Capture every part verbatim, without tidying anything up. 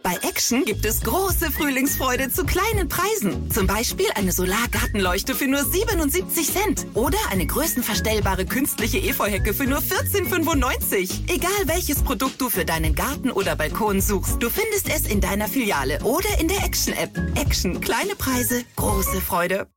Bei Action gibt es große Frühlingsfreude zu kleinen Preisen. Zum Beispiel eine Solargartenleuchte für nur siebenundsiebzig Cent oder eine größenverstellbare künstliche Efeuhecke für nur vierzehn fünfundneunzig. Egal welches Produkt du für deinen Garten oder Balkon suchst, du findest es in deiner Filiale oder in der Action-App. Action, kleine Preise, große Freude.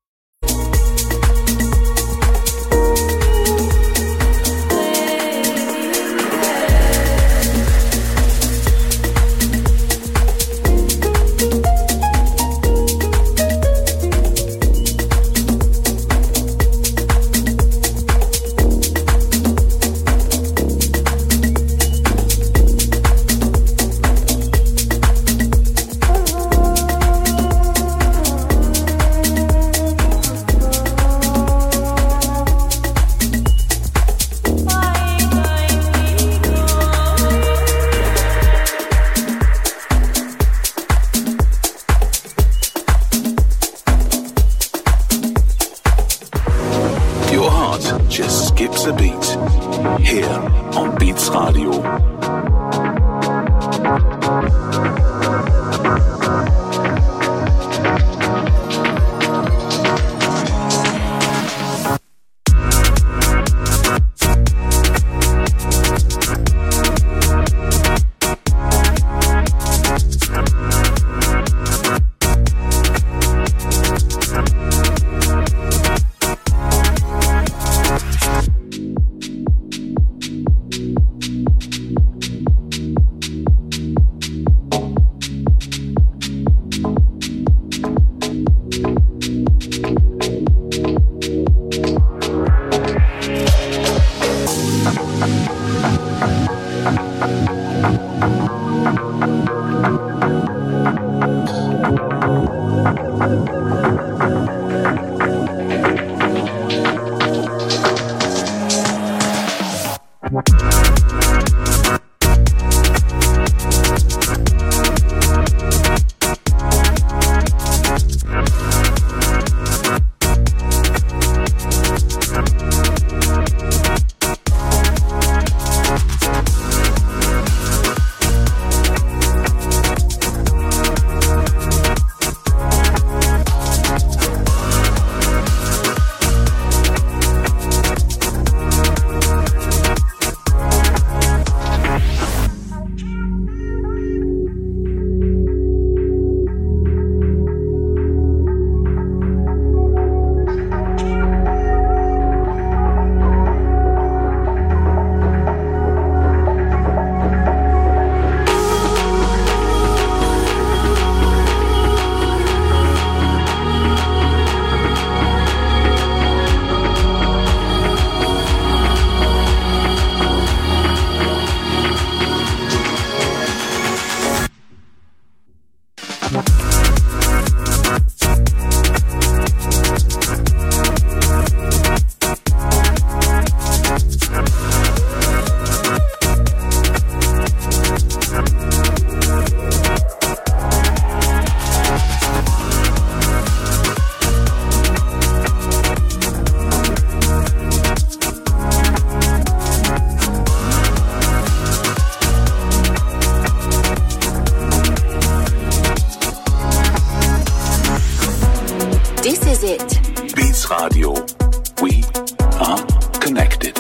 Radio. We are connected.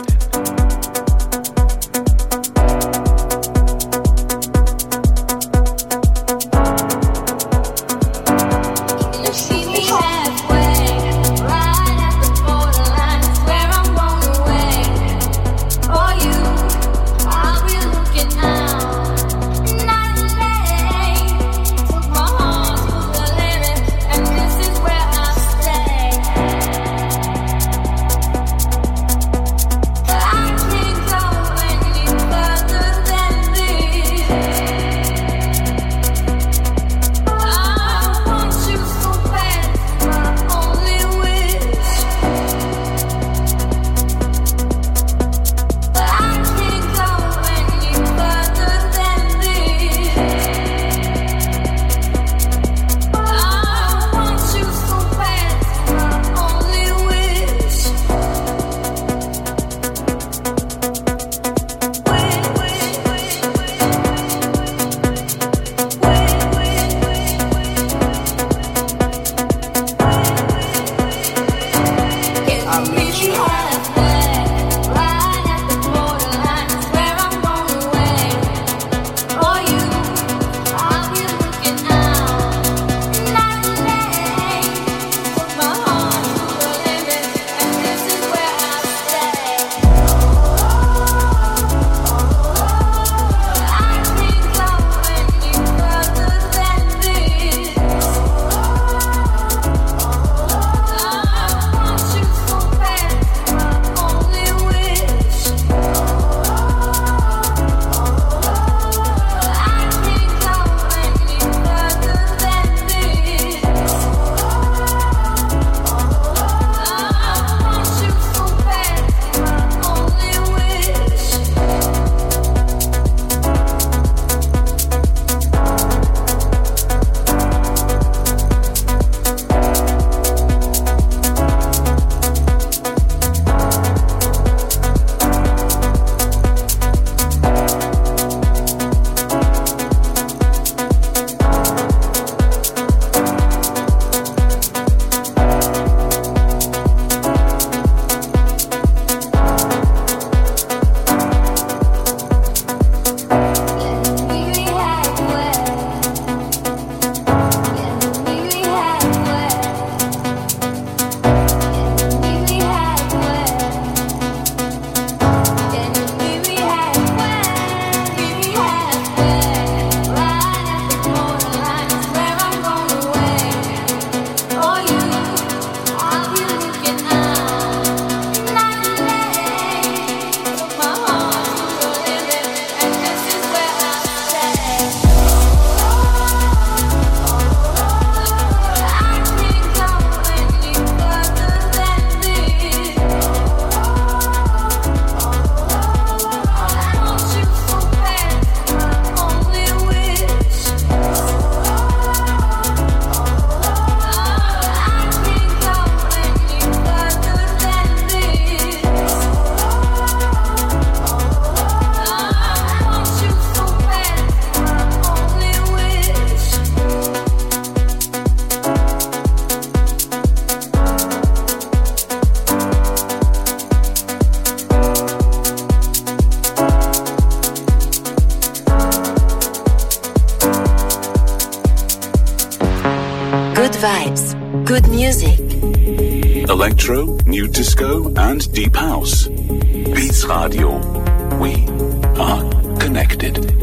vibes, good music. Electro, new disco, and deep house. Beats Radio. We are connected.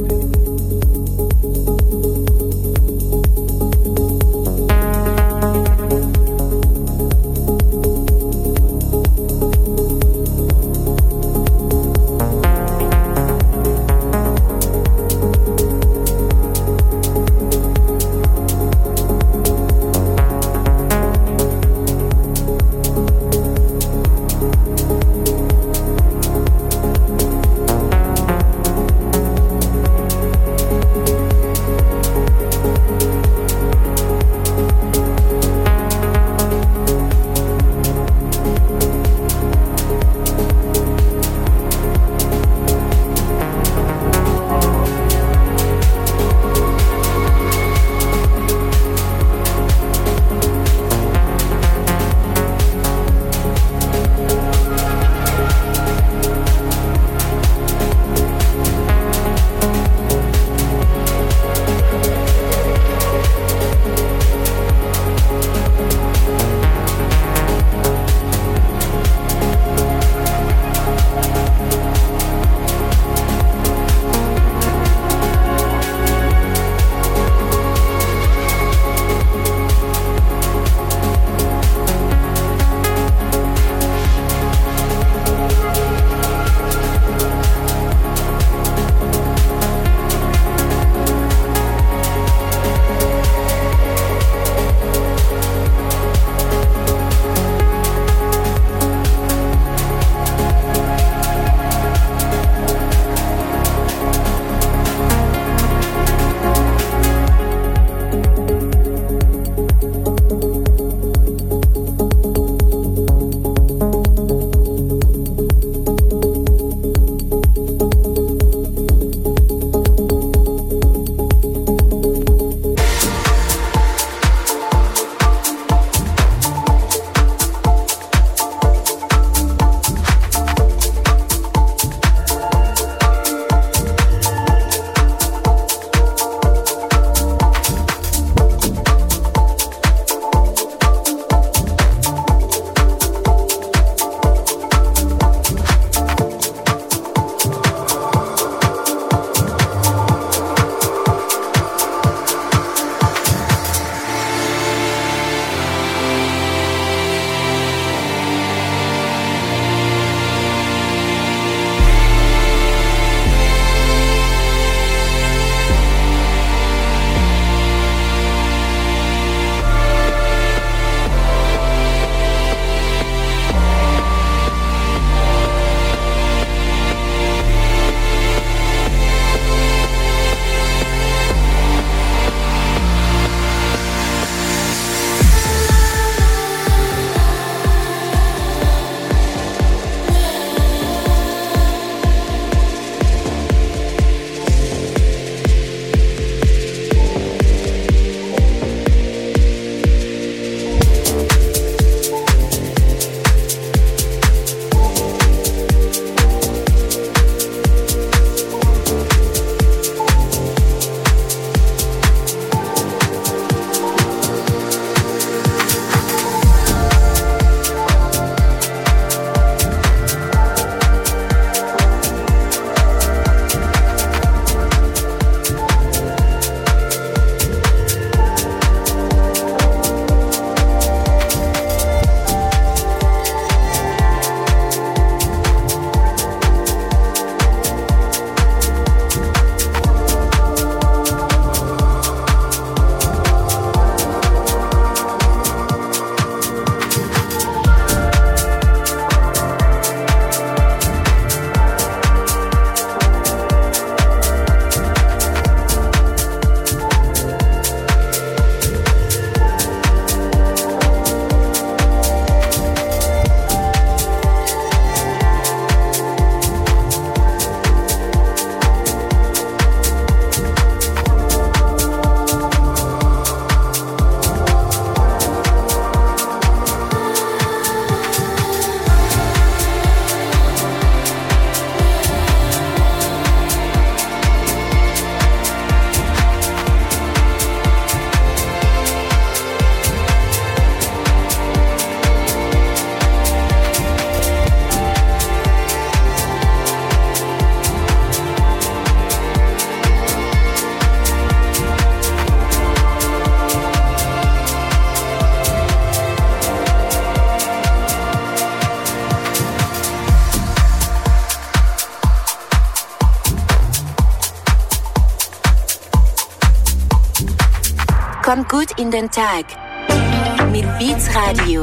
Kommt gut in den Tag mit Beats Radio.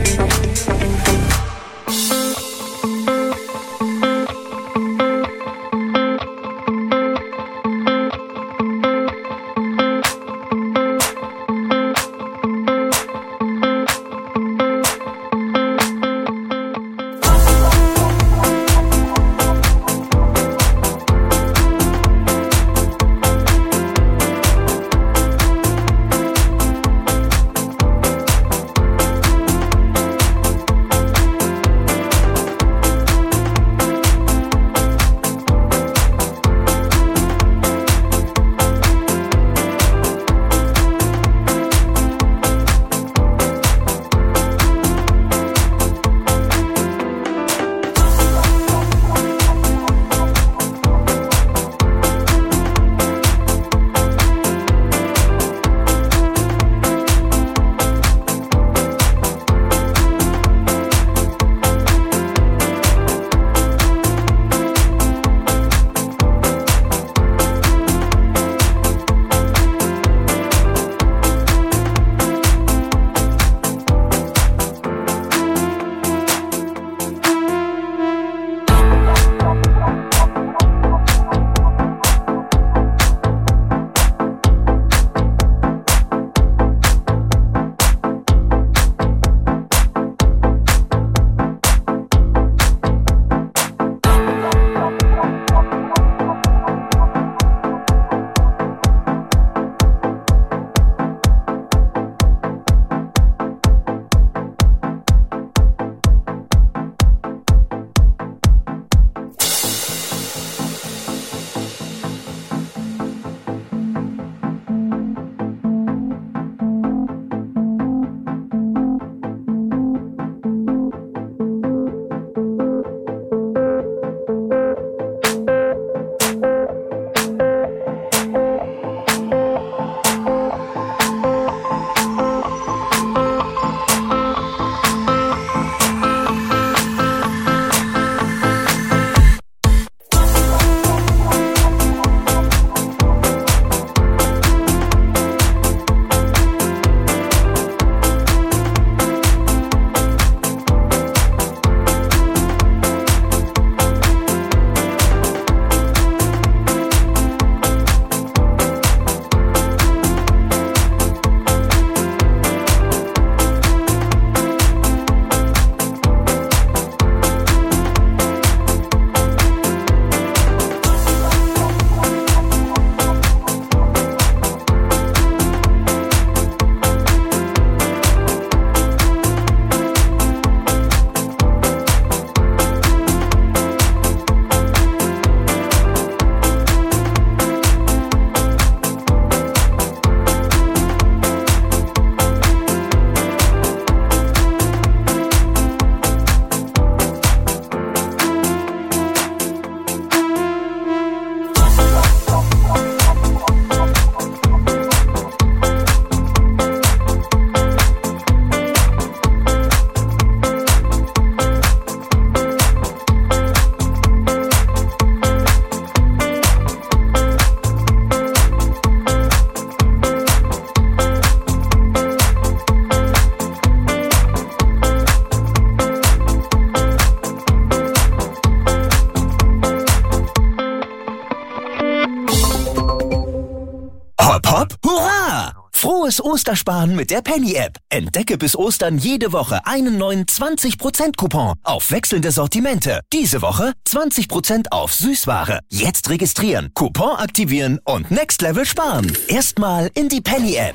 Frohes Ostersparen mit der Penny-App. Entdecke bis Ostern jede Woche einen neuen zwanzig Prozent Coupon auf wechselnde Sortimente. Diese Woche zwanzig Prozent auf Süßware. Jetzt registrieren, Coupon aktivieren und Next Level sparen. Erstmal in die Penny-App.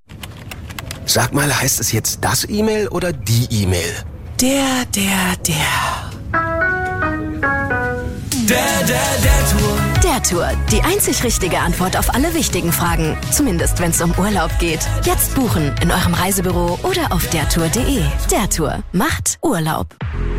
Sag mal, heißt es jetzt das E-Mail oder die E-Mail? Der, der, der. Der, der, der Tour. Der Tour. Die einzig richtige Antwort auf alle wichtigen Fragen. Zumindest, wenn es um Urlaub geht. Jetzt buchen in eurem Reisebüro oder auf dertour punkt de. Der Tour macht Urlaub.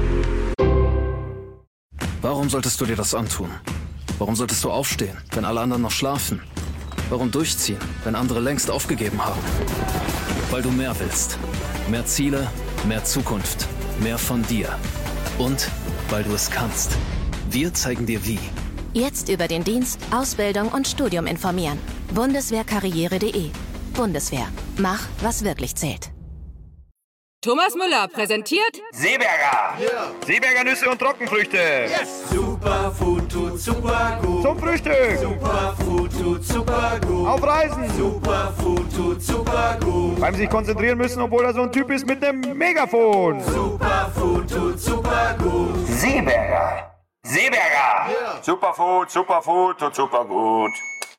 Warum solltest du dir das antun? Warum solltest du aufstehen, wenn alle anderen noch schlafen? Warum durchziehen, wenn andere längst aufgegeben haben? Weil du mehr willst. Mehr Ziele, mehr Zukunft, mehr von dir. Und weil du es kannst. Wir zeigen dir wie. Jetzt über den Dienst, Ausbildung und Studium informieren. Bundeswehrkarriere punkt de. Bundeswehr. Mach, was wirklich zählt. Thomas Müller präsentiert Seeberger. Yeah. Seeberger Nüsse und Trockenfrüchte. Yes. Superfood tut super gut. Zum Frühstück. Superfood tut super gut. Auf Reisen. Superfood tut super gut. Beim sich konzentrieren müssen, obwohl er so ein Typ ist mit einem Megafon. Superfood tut super gut. Seeberger. Seeberger. Yeah. Superfood, Superfood tut super gut.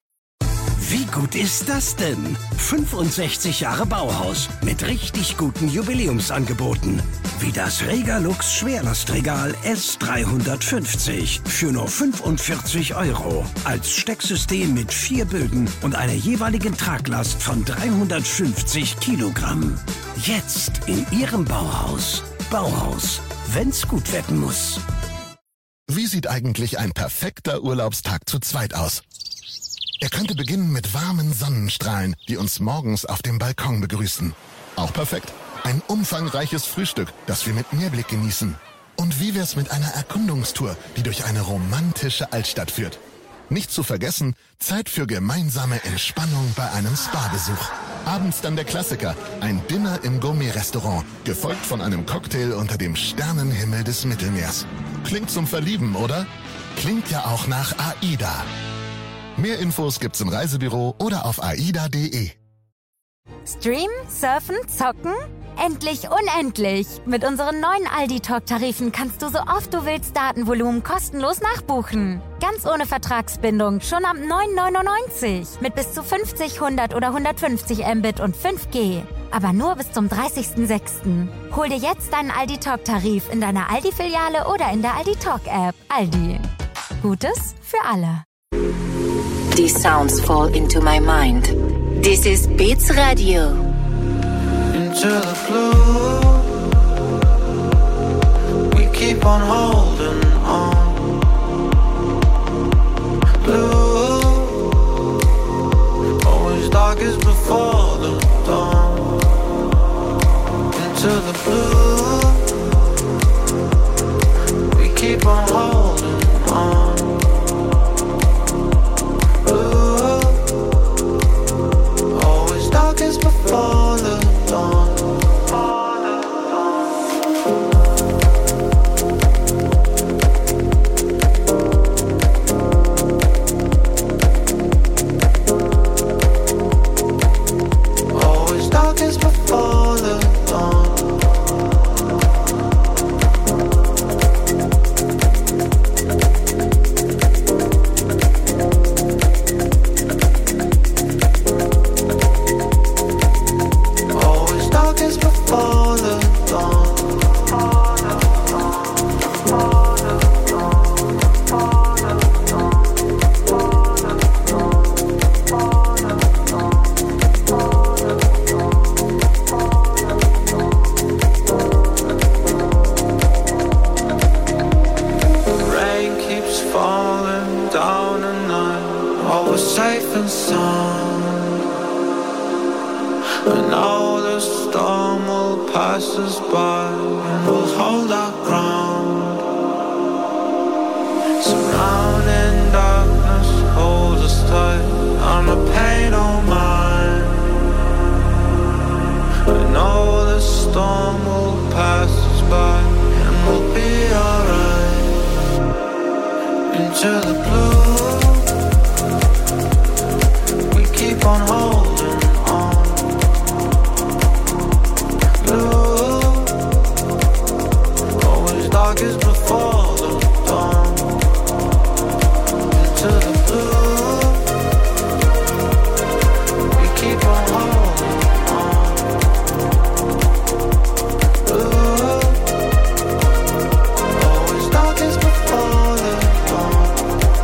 Wie gut ist das denn? fünfundsechzig Jahre Bauhaus mit richtig guten Jubiläumsangeboten. Wie das Regalux Schwerlastregal S dreihundertfünfzig für nur fünfundvierzig Euro. Als Stecksystem mit vier Bögen und einer jeweiligen Traglast von dreihundertfünfzig Kilogramm. Jetzt in Ihrem Bauhaus. Bauhaus, wenn's gut werden muss. Wie sieht eigentlich ein perfekter Urlaubstag zu zweit aus? Er könnte beginnen mit warmen Sonnenstrahlen, die uns morgens auf dem Balkon begrüßen. Auch perfekt. Ein umfangreiches Frühstück, das wir mit Meerblick genießen. Und wie wär's mit einer Erkundungstour, die durch eine romantische Altstadt führt? Nicht zu vergessen, Zeit für gemeinsame Entspannung bei einem Spa-Besuch. Abends dann der Klassiker, ein Dinner im Gourmet-Restaurant, gefolgt von einem Cocktail unter dem Sternenhimmel des Mittelmeers. Klingt zum Verlieben, oder? Klingt ja auch nach AIDA. Mehr Infos gibt's im Reisebüro oder auf aida punkt de. Streamen, surfen, zocken? Endlich unendlich! Mit unseren neuen Aldi-Talk-Tarifen kannst du so oft du willst Datenvolumen kostenlos nachbuchen. Ganz ohne Vertragsbindung, schon ab neun neunundneunzig. Mit bis zu fünfzig, hundert oder hundertfünfzig Mbit und fünf G. Aber nur bis zum dreißigsten sechsten Hol dir jetzt deinen Aldi-Talk-Tarif in deiner Aldi-Filiale oder in der Aldi-Talk-App. Aldi. Gutes für alle. These sounds fall into my mind. This is Beats Radio. Into the blue, we keep on holding on. Blue, always darkest before the dawn. Into the blue, we keep on holding on. Before the dawn. Always darkest before the dawn. Before the dawn. Rain keeps falling down at night. All was safe and sound. And all the storm will pass us by, and we'll hold our ground. Surrounding darkness holds us tight, and the pain don't mind. I know the storm will pass us by, and we'll be alright. Into the blue, we keep on holding on. Darkest before the dawn. Into the blue, we keep on holding on. Blue, always darkest before the dawn.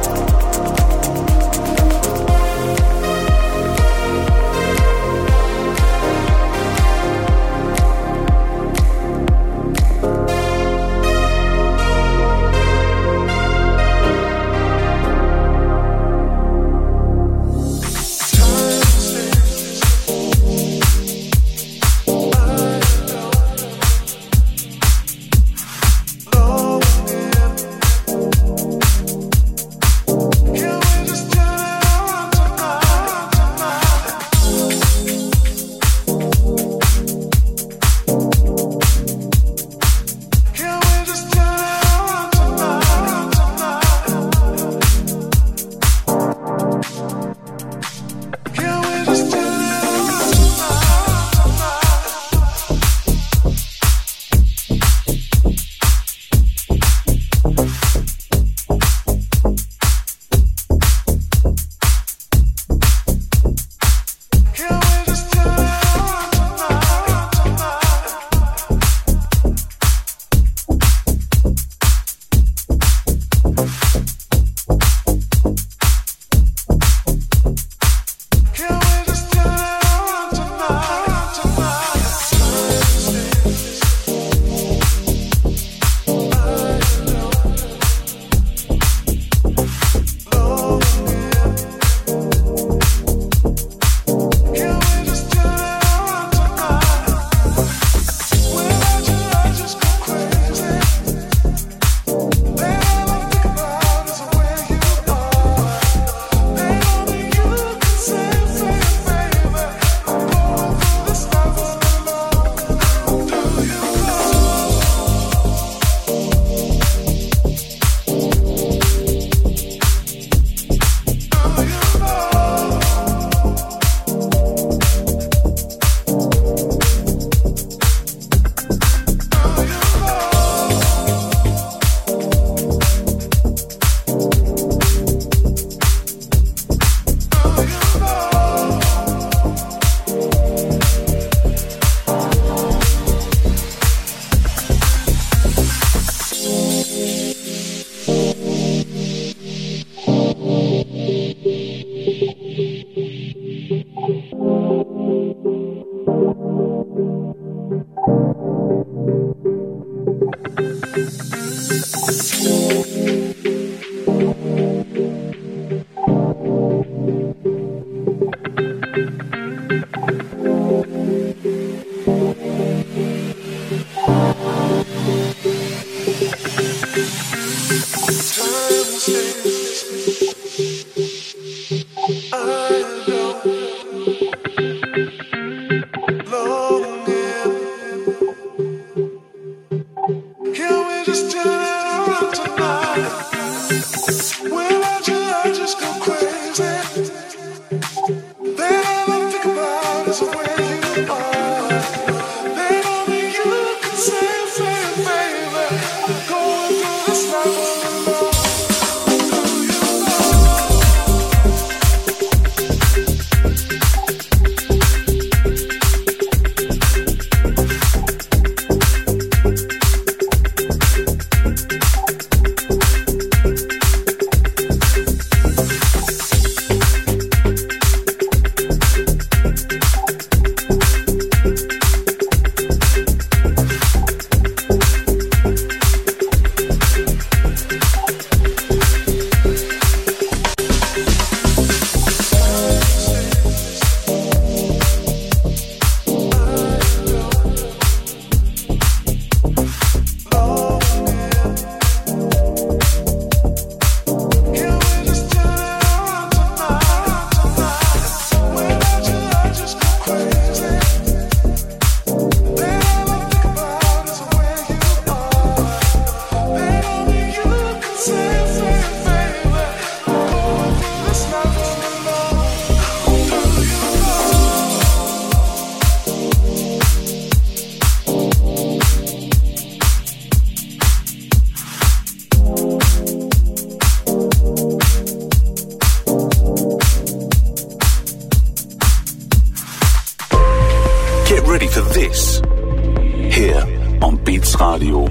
ready for this here on Beats Radio.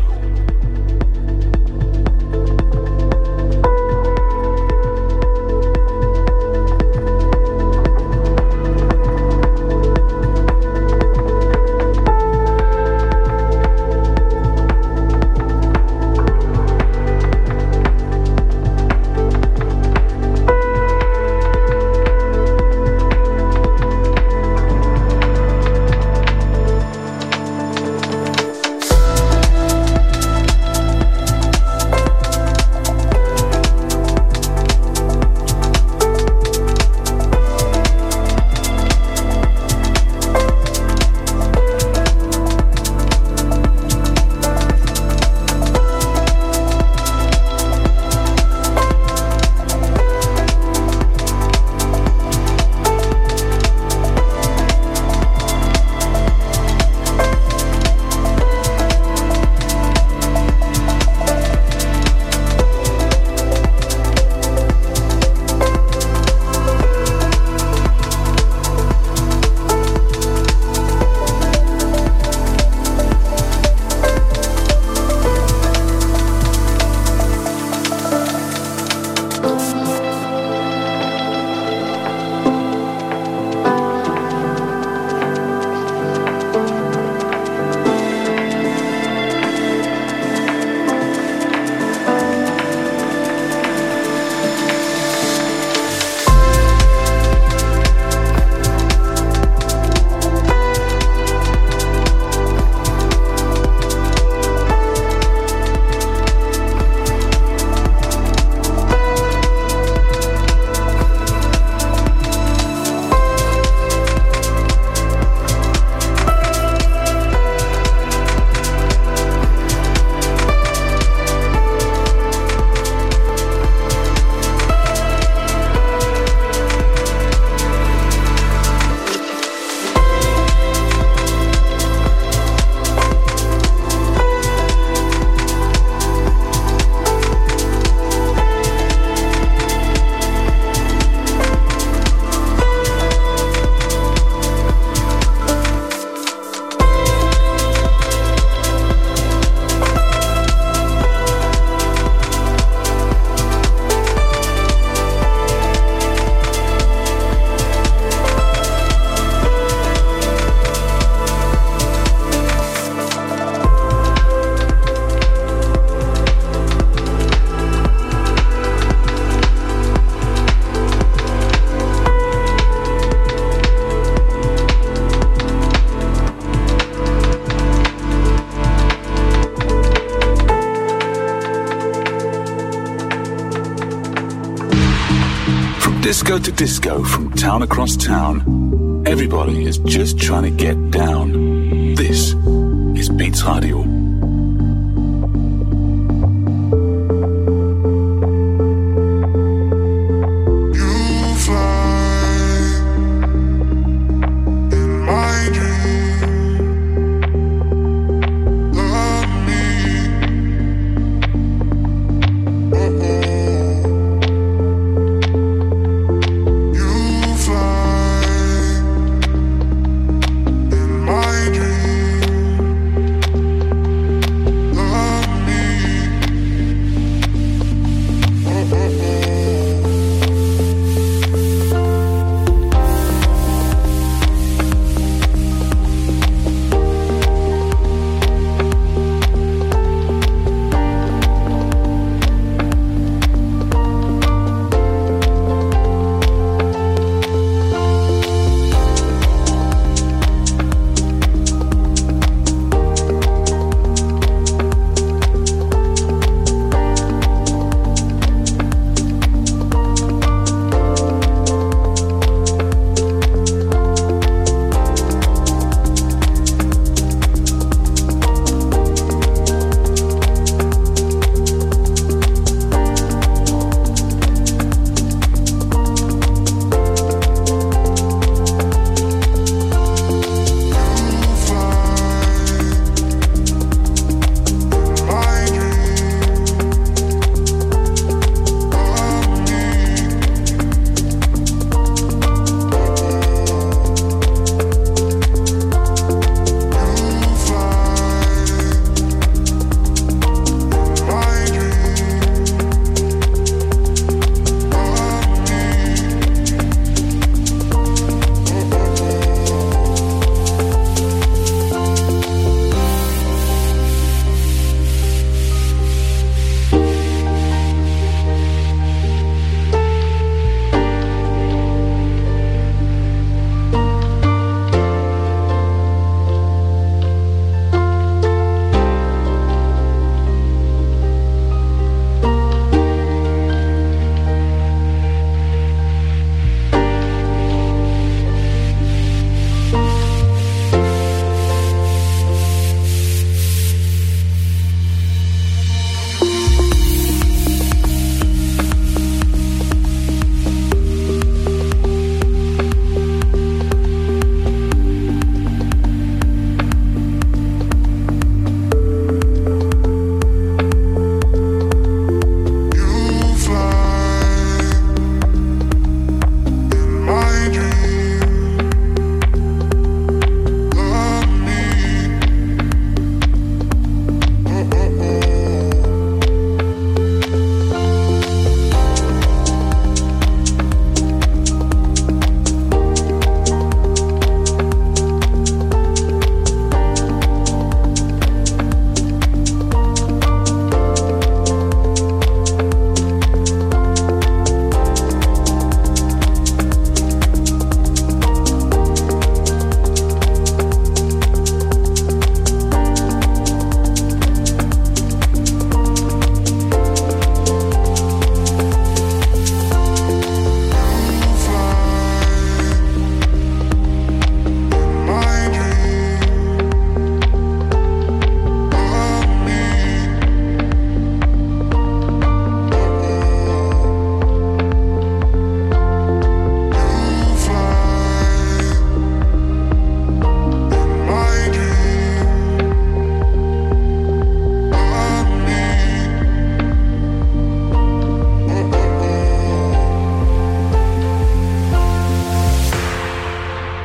Disco to disco, from town across town, everybody is just trying to get down. This is Beats Radio. You fly in my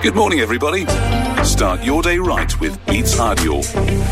Good morning, everybody. Start your day right with Beats Radio.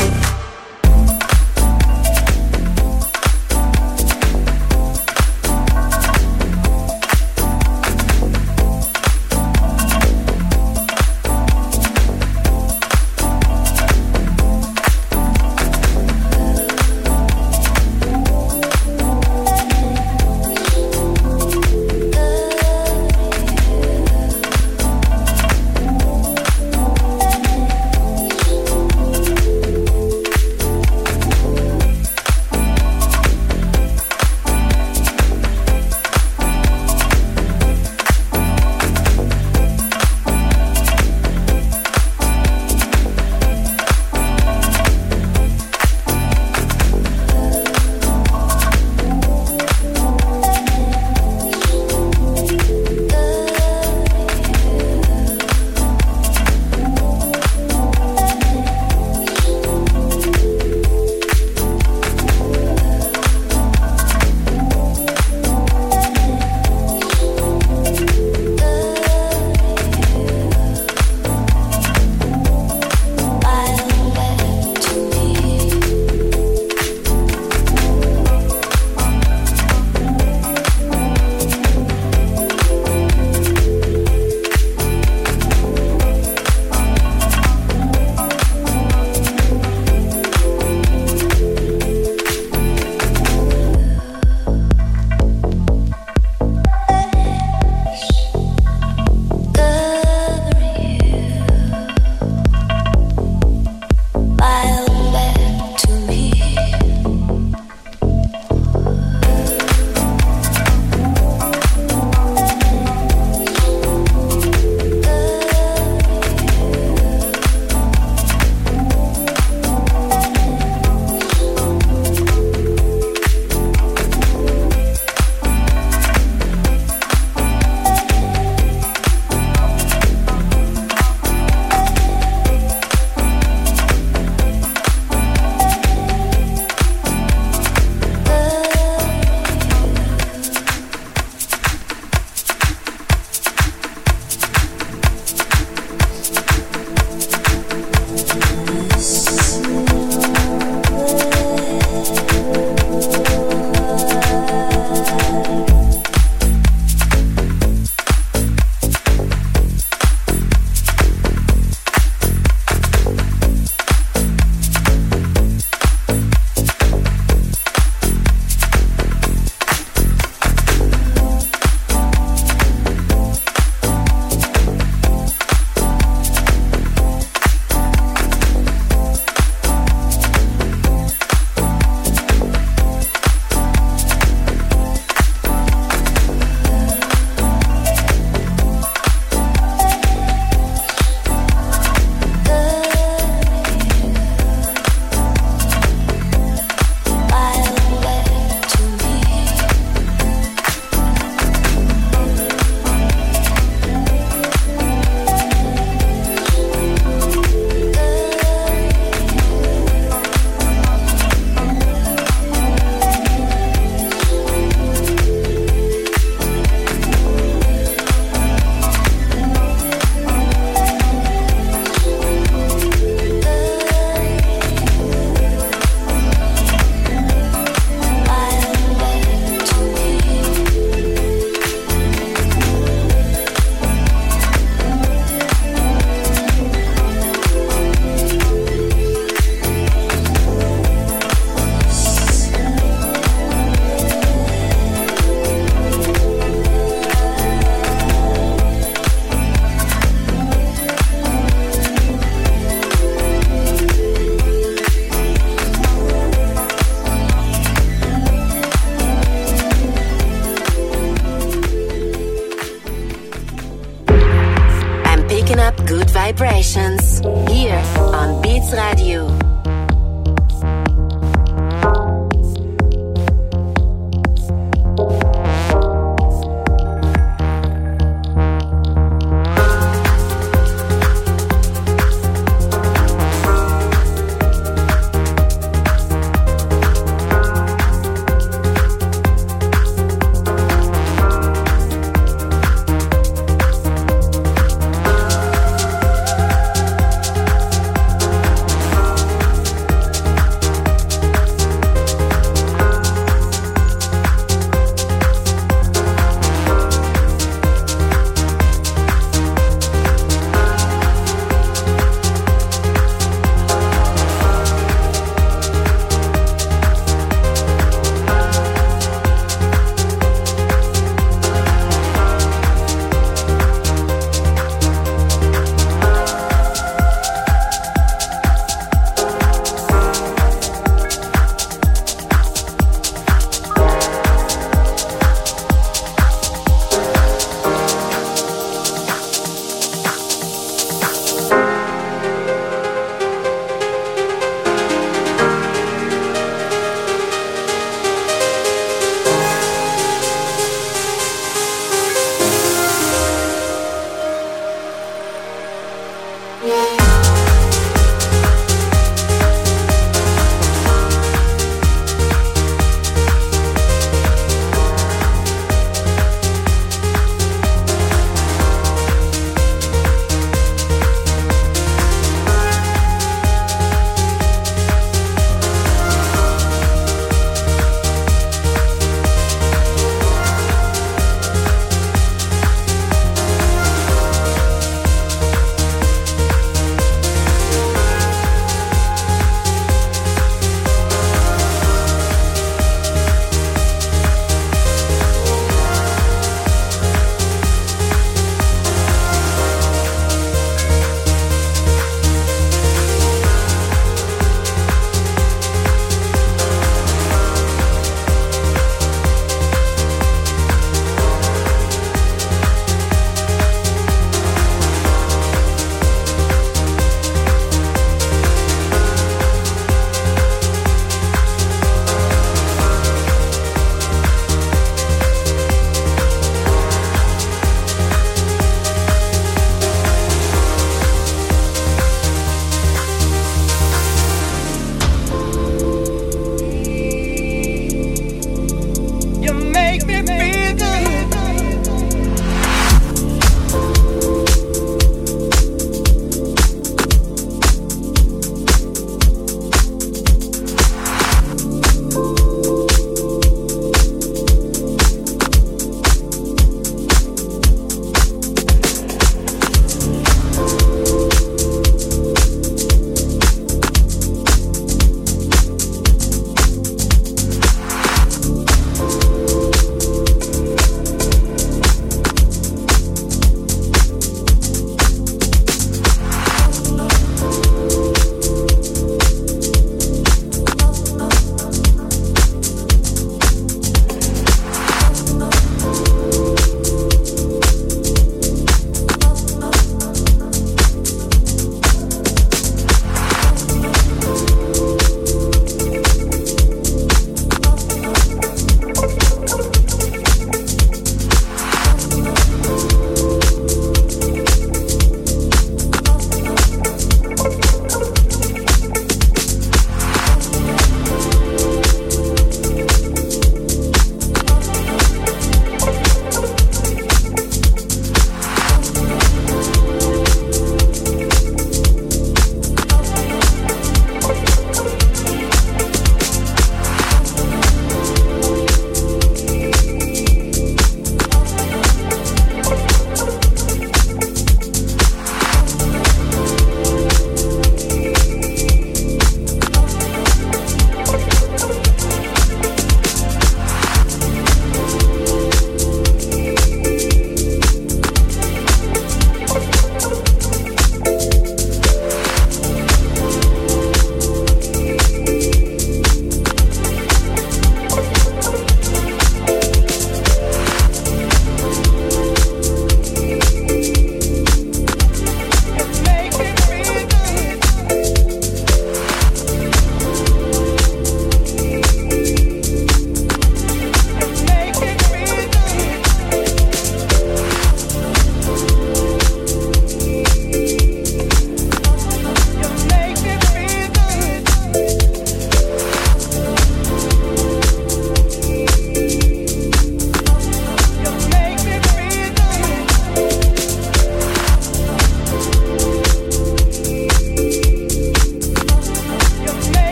Vibrations here on Beats Radio.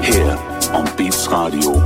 here on Beats Radio.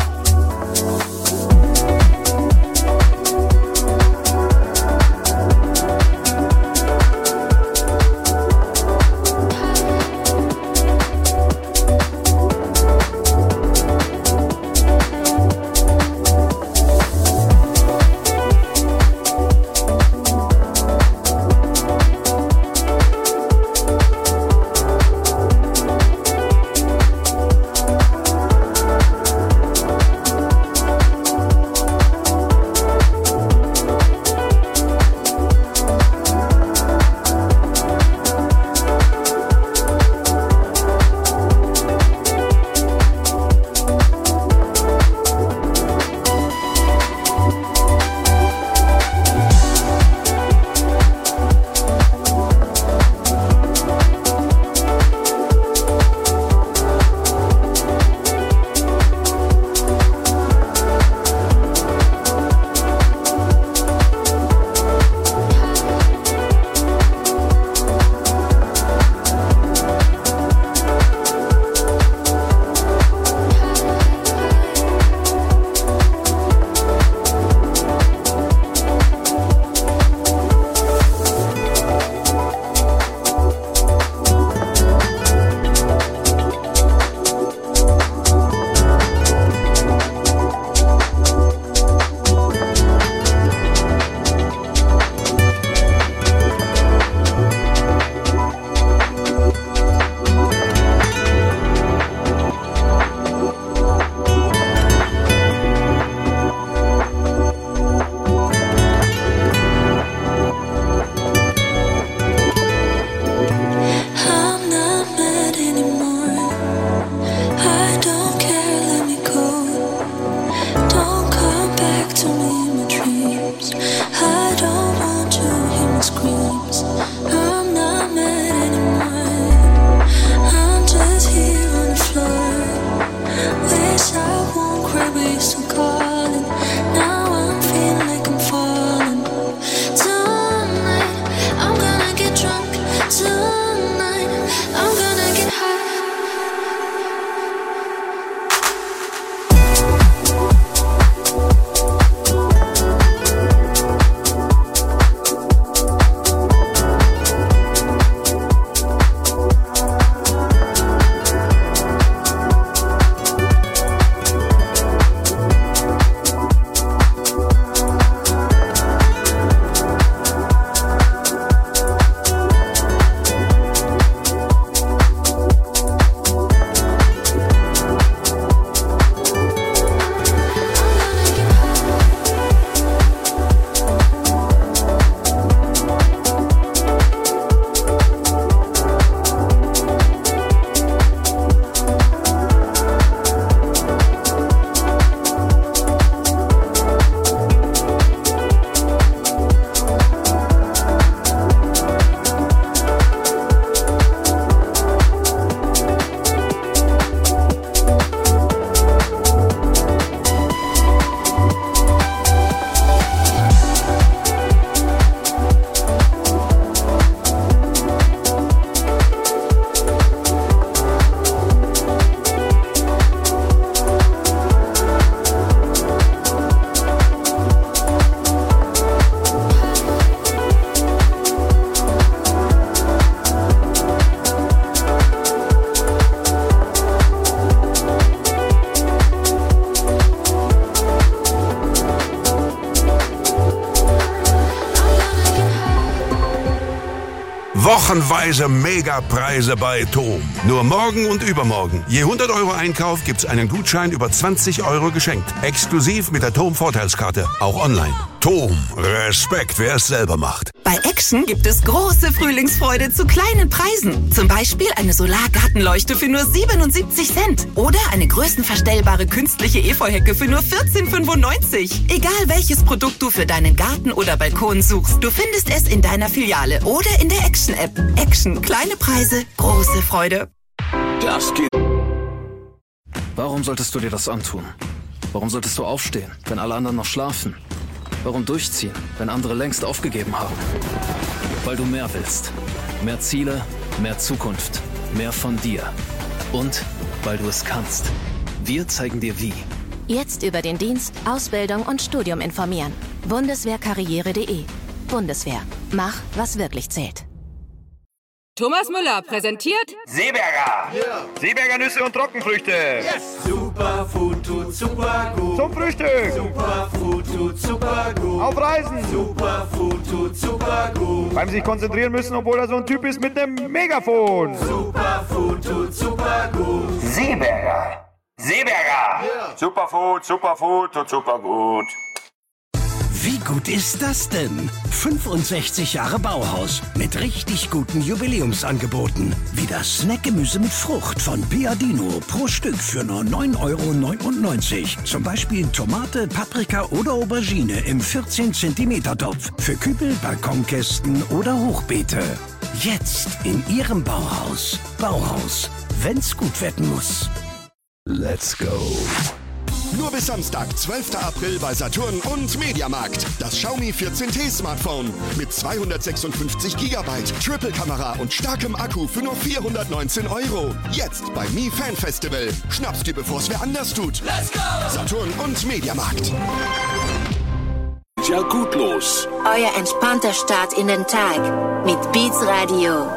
Wochenweise Megapreise bei TOM. Nur morgen und übermorgen. Je hundert Euro Einkauf gibt's einen Gutschein über zwanzig Euro geschenkt. Exklusiv mit der TOM Vorteilskarte. Auch online. TOM. Respekt, wer es selber macht. Bei Action gibt es große Frühlingsfreude zu kleinen Preisen. Zum Beispiel eine Solargartenleuchte für nur siebenundsiebzig Cent. Oder eine größenverstellbare künstliche Efeuhecke für nur vierzehn fünfundneunzig. Egal welches Produkt du für deinen Garten oder Balkon suchst, du findest es in deiner Filiale oder in der Action-App. Action. Kleine Preise, große Freude. Das geht. Warum solltest du dir das antun? Warum solltest du aufstehen, wenn alle anderen noch schlafen? Warum durchziehen, wenn andere längst aufgegeben haben? Weil du mehr willst. Mehr Ziele, mehr Zukunft, mehr von dir. Und weil du es kannst. Wir zeigen dir wie. Jetzt über den Dienst, Ausbildung und Studium informieren. Bundeswehrkarriere punkt de. Bundeswehr. Mach, was wirklich zählt. Thomas Müller präsentiert Seeberger. Yeah. Seeberger Nüsse und Trockenfrüchte. Yes. Superfood tut super gut. Zum Frühstück. Superfood tut super gut. Auf Reisen. Superfood tut super gut. Beim sich konzentrieren müssen, obwohl er so ein Typ ist mit einem Megafon. Superfood tut super gut. Seeberger. Seeberger. Yeah. Superfood, Superfood tut super gut. Wie gut ist das denn? fünfundsechzig Jahre Bauhaus mit richtig guten Jubiläumsangeboten. Wie das Snackgemüse mit Frucht von Piadino pro Stück für nur neun Euro neunundneunzig. Zum Beispiel Tomate, Paprika oder Aubergine im vierzehn Zentimeter Topf. Für Kübel, Balkonkästen oder Hochbeete. Jetzt in Ihrem Bauhaus. Bauhaus, wenn's gut werden muss. Let's go. Nur bis Samstag, zwölften April bei Saturn und Mediamarkt. Das Xiaomi vierzehn T Smartphone mit zweihundertsechsundfünfzig Gigabyte, Triple-Kamera und starkem Akku für nur vierhundertneunzehn Euro. Jetzt bei Mi Fan Festival. Schnapp's dir, bevor es wer anders tut. Let's go! Saturn und Mediamarkt. Ja, gut los. Euer entspannter Start in den Tag mit Beats Radio.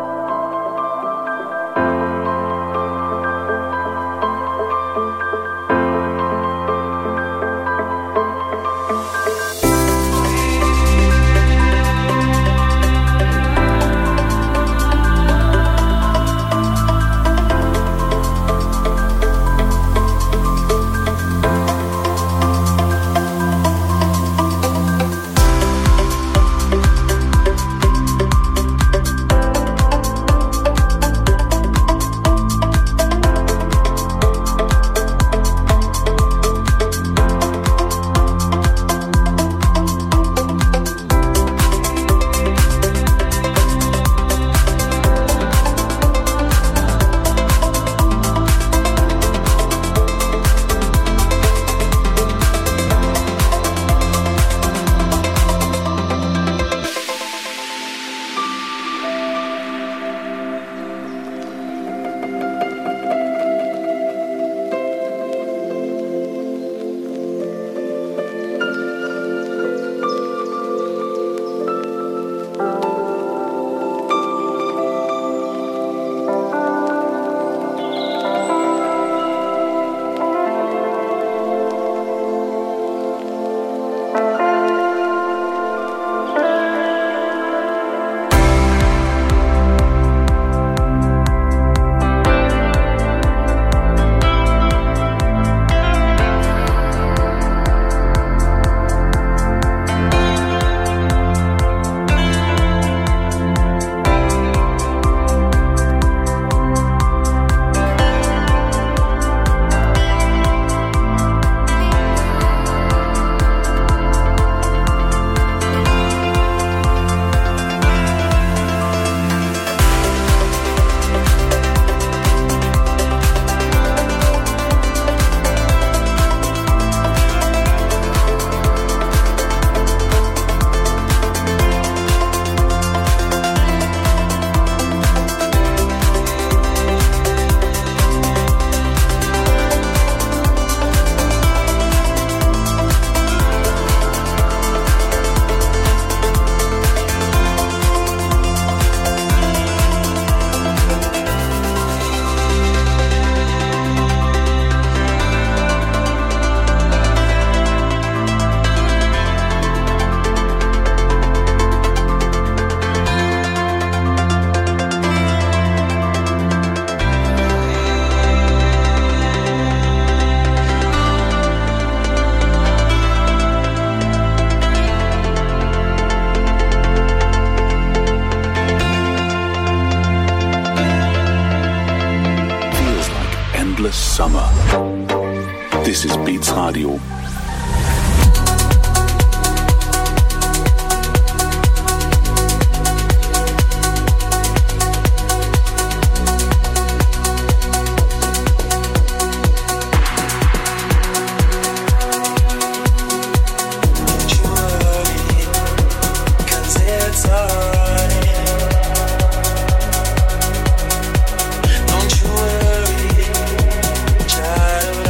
Summer. This is Beats Radio. Don't you worry, child.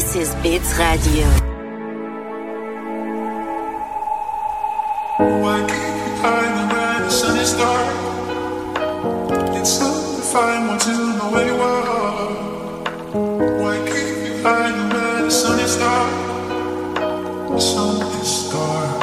This is Beats Radio. Why keep you hiding when the sun is dark? It's hard to find one to know where you are. Why keep you hiding when the sun is dark? The sun is dark.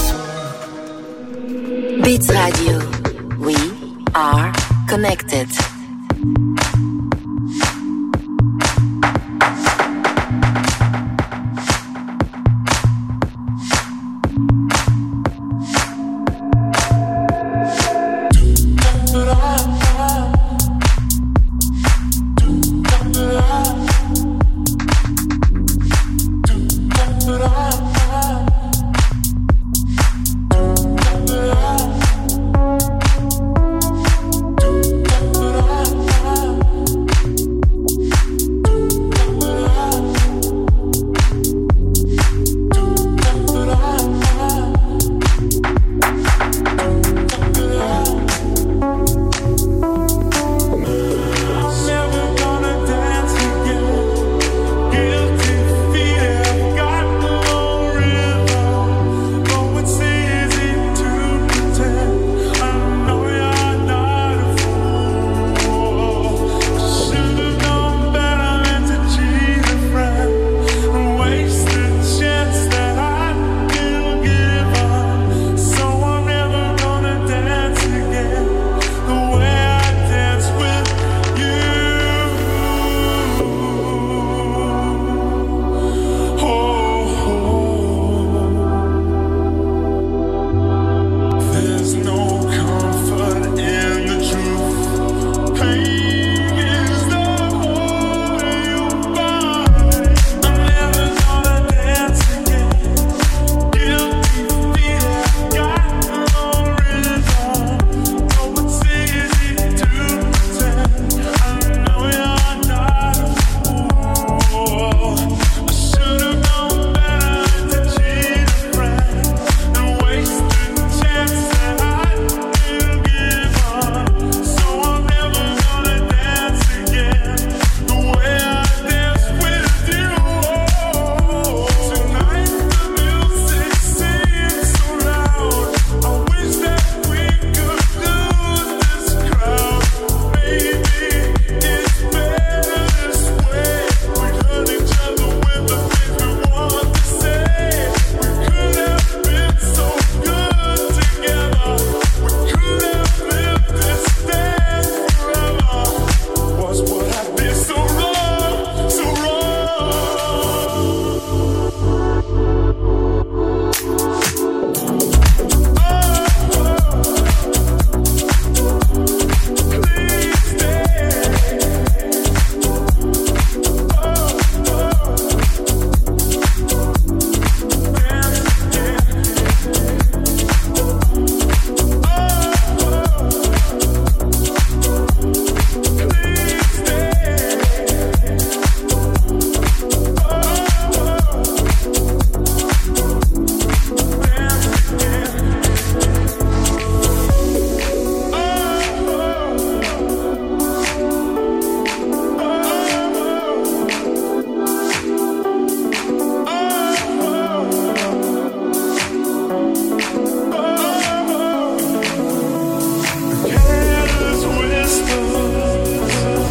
Beats Radio. We are connected.